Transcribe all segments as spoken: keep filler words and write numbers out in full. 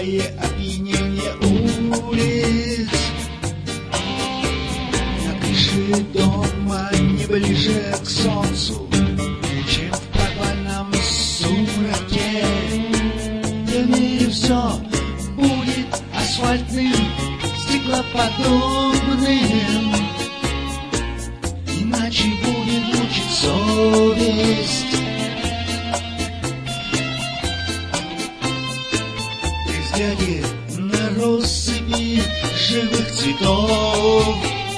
Легкое опьянение улиц. На крыше дома не ближе к солнцу, чем в подвальном сумраке. В мире все будет асфальтным, стеклоподобным, иначе будет мучить совесть. Ты взгляни на россыпи живых цветов.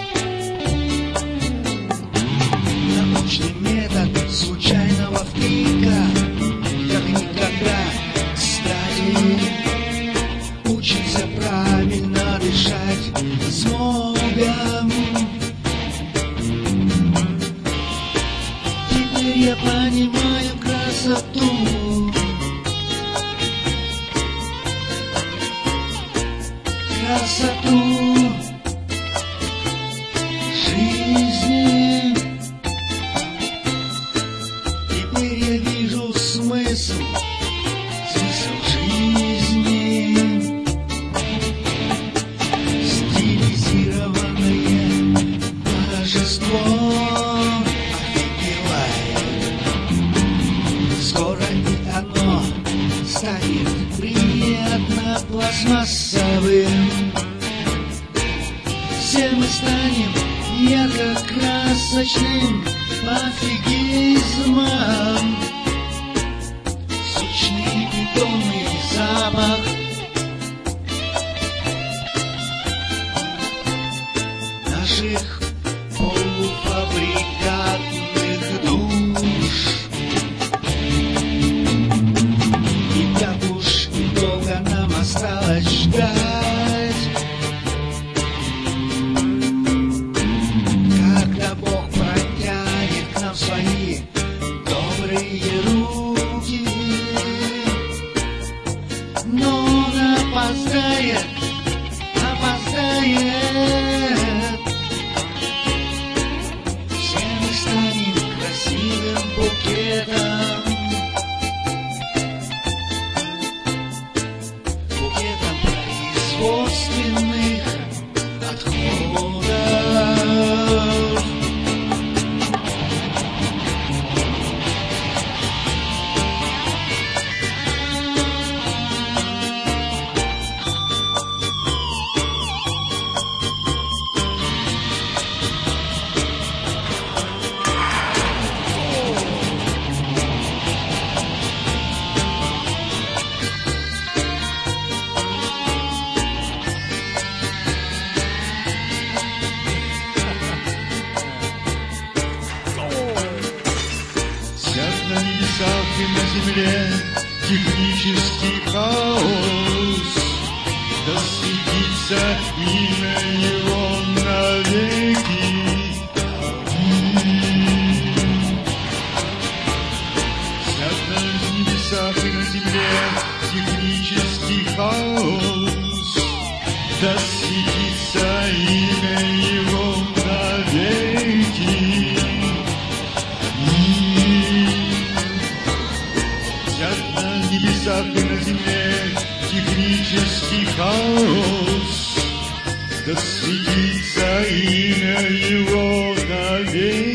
Научный метод случайного втыка, как никогда кстати, учится правильно дышать смогом. Теперь я понимаю красоту. Красоту жизни. Теперь я вижу смысл, смысл жизни. Стилизированное божество офигевает. Скоро и оно станет приятно пластмассовым. Все мы станем ярко-красочным пофигизмом. Сочный бетонный запах, наших полуфабрикатных душ. И так уж долго нам осталось ждать, когда Бог протянет к нам свои добрые руки. Но он опоздает, опоздает. Все мы станем красивым букетом, букетом производственных отходов. На небесах и на земле технический хаос, да светится имя его навеки. Сядь на небесах и на земле технический хаос, да светится имя его навеки. На небесах и на земле технический хаос, да светится имя его навеки.